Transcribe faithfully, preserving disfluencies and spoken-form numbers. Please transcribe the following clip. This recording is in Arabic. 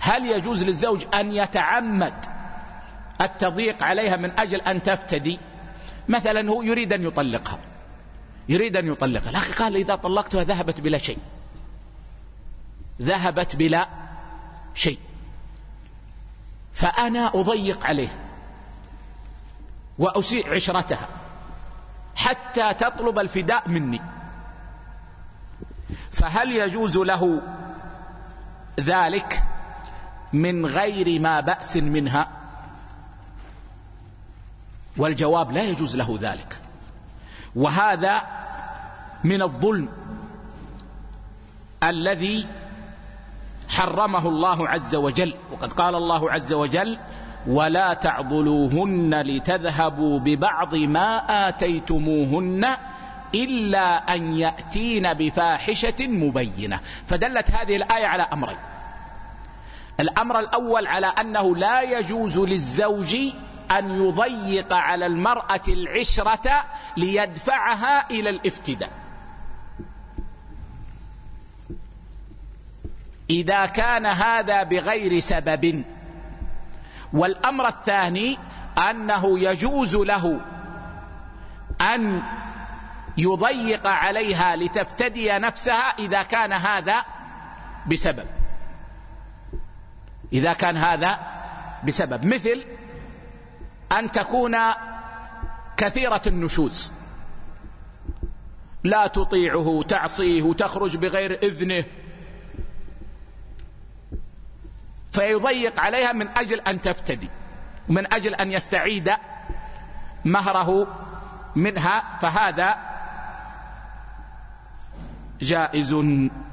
هل يجوز للزوج أن يتعمد التضييق عليها من أجل أن تفتدي؟ مثلا هو يريد أن يطلقها يريد أن يطلقها لكن قال إذا طلقتها ذهبت بلا شيء ذهبت بلا شيء فأنا أضيق عليه وأسيء عشرتها حتى تطلب الفداء مني، فهل يجوز له ذلك من غير ما بأس منها؟ والجواب لا يجوز له ذلك، وهذا من الظلم الذي حرمه الله عز وجل. وقد قال الله عز وجل: ولا تعضلوهن لتذهبوا ببعض ما آتيتموهن إلا أن يأتين بفاحشة مبينة. فدلت هذه الآية على أمرين: الأمر الأول على أنه لا يجوز للزوج أن يضيق على المرأة العشرة ليدفعها إلى الافتداء إذا كان هذا بغير سبب. والأمر الثاني أنه يجوز له أن يضيق عليها لتفتدي نفسها إذا كان هذا بسبب إذا كان هذا بسبب مثل أن تكون كثيرة النشوز، لا تطيعه، تعصيه، تخرج بغير إذنه، فيضيق عليها من أجل أن تفتدي، من أجل أن يستعيد مهره منها، فهذا جائز.